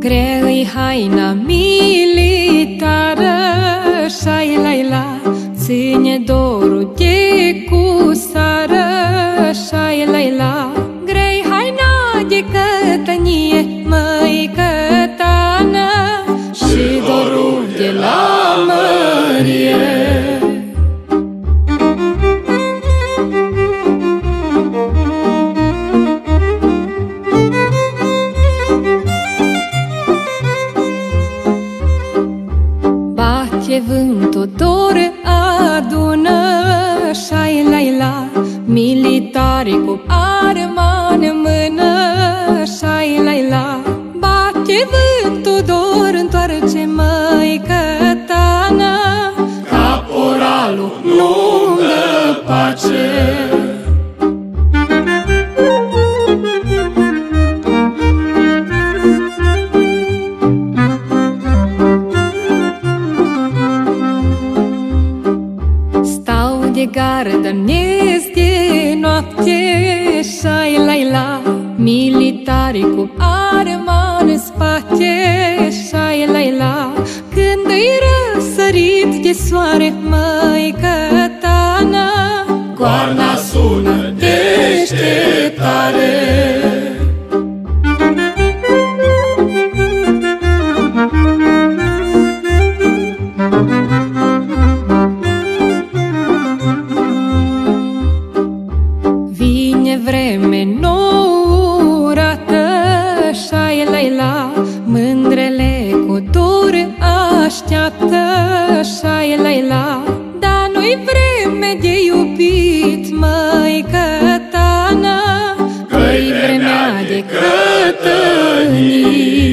Grea-i haina militară, șai Laila, ține dorul de cusară, șai Laila. Grea-i haina de cătănie, măi cătană, și dorul de la mărie. Bate vântul, dor adună, șai Laila, militarii cu arma în mână, șai Laila. Bate vântul, dor întoarce, măi cătană, caporalul nu-mi dă pace. De gardă miez de noapte, șai Laila, militarii cu arma în spate, șai Laila. Când îi răsărit de soare, măi cătană, goarna sună deșteptare. Vreme nouă-rată, șai Laila, mândrele cu dor așteaptă, șai Laila. Dar nu-i vreme de iubit, măi cătană, că-i vremea de cătănit.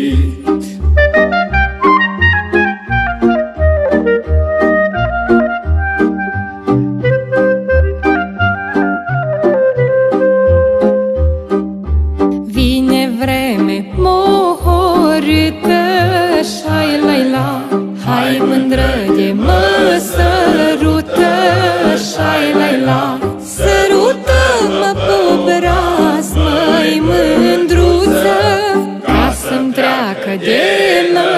Vreme mohorâtă, șai Laila, hai mândră de mă sărută, șai Laila. Sărută-mă pe obraz, măi mândruță, ca să-mi treacă de mă.